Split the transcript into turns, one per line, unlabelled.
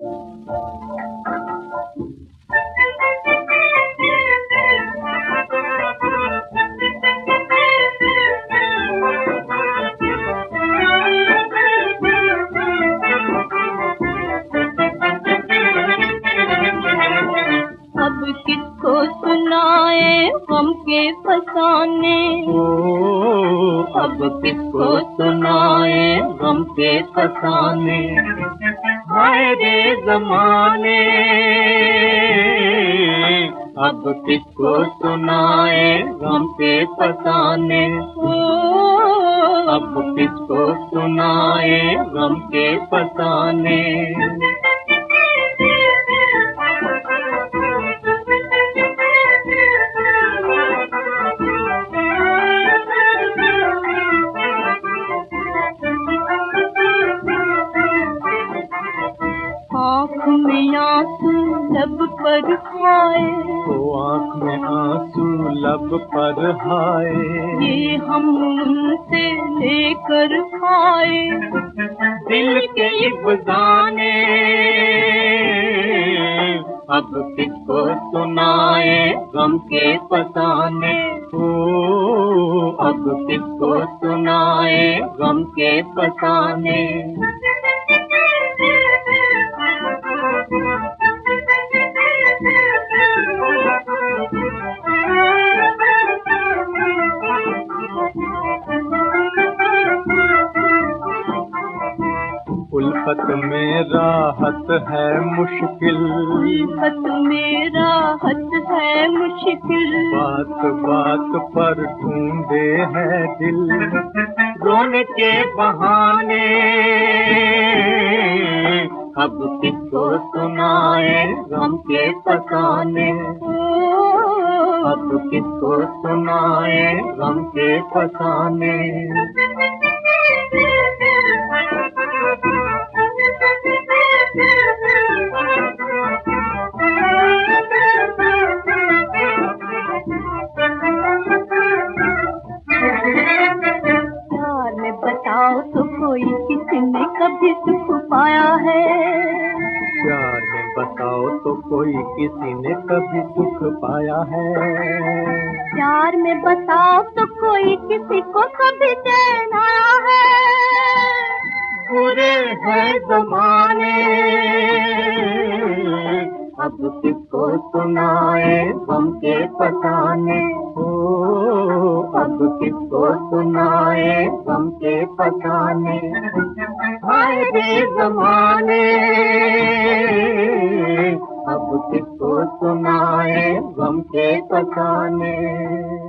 अब किसको सुनाए गम के फसाने, अब किसको सुनाए गम के फसाने। हाय रे ज़माने, अब किसको सुनाए गम के फसाने। अब किसको सुनाए गम के फसाने। आँख में आंसू लब पर हाय,
आँख में आंसू लब पर हाय।
ये हम उनसे लेकर आए दिल के इब्जाने। अब किसको सुनाए गम के फसाने। अब किसको सुनाए गम के फसाने।
उल्फत में राहत है मुश्किल,
उल्फत में राहत है मुश्किल।
बात बात पर ढूंढे है दिल
रोने के बहाने। अब किसको सुनाए गम के फसाने। अब किसको सुनाए गम के फसाने। बताओ तो कोई किसने कभी सुख पाया है।
प्यार में बताओ तो कोई किसी ने कभी सुख पाया है।
प्यार में बताओ तो कोई किसी को कभी चैन आया है। बुरे हैं ज़माने, अब किसको सुनाए गम के फसाने। अब किसको सुनाए गम के फसाने। हाय रे ज़माने, अब किसको सुनाए गम के फसाने।